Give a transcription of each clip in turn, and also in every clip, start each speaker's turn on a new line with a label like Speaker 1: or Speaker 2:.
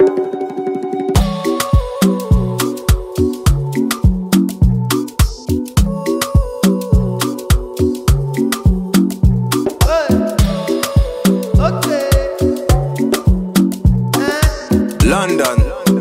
Speaker 1: London.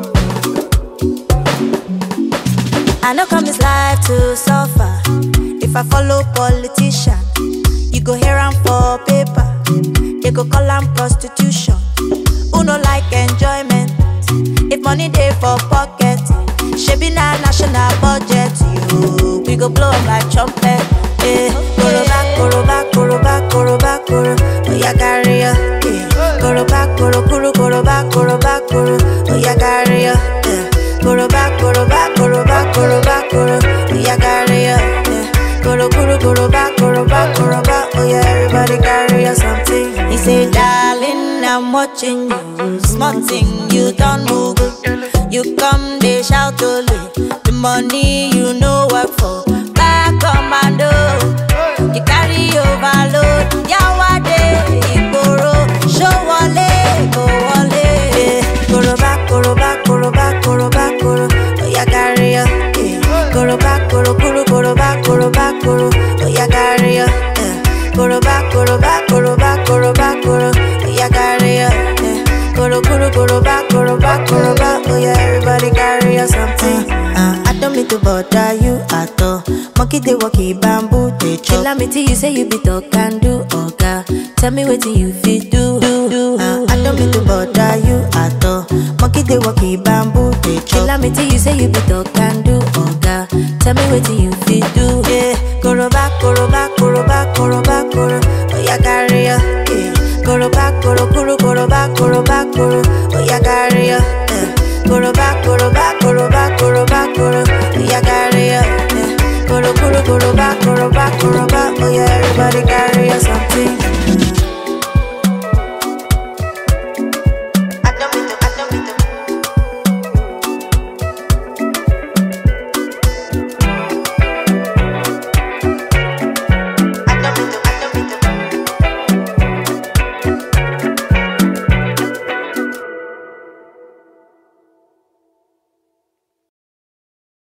Speaker 2: I know come this life to suffer. If I follow politician, you go hear am for paper. They go call am prostitution. Who no like enjoyment? If money dey for pocket, shebi na national budget. You, we go blow up like trumpet. Koroba, koroba, koroba, koroba, koro. Oya carry ya. Koroba, koro, koro, koroba, koroba, koro. Oya carry ya. Koroba, koroba, koroba, koroba, koro. Oya carry ya. Koro, koro, koroba, koroba, koroba. Oya everybody carry ya something. He say, darling, I'm watching you. Small thing, you don't move. You come, they shout only. The money you know work for. Back commando. You carry overload. Yawade, Igboro. Show wale, go wale. Koroba, koroba, koroba, koroba, koro. Oya carry ya. Koroba, koro, koro, koroba, koroba, koro. Oya carry ya. Koroba, koroba, koroba, koroba, koro. Oya carry ya. Koro, koro, koroba, koroba, koroba. Oya everybody carry ya something. I don't mean to bother you at all. Monkey they walkie bamboo they chop. Kill me till you say you be talk and do oga. Tell me what you fit do. I don't mean to bother you at all. Monkey they walkie bamboo they chop. Kill me till you say you be talk and do oga. Tell me what you fit do. Koroba, koroba, koroba, koroba, koro. Oya carry ya. Koroba, koro, koro, koroba, koroba, koro. Oya carry ya. Koroba, koroba, koroba, koroba, koro. Oya carry ya. Koro, koro, koroba, koroba, koroba. Oya everybody carry ya something.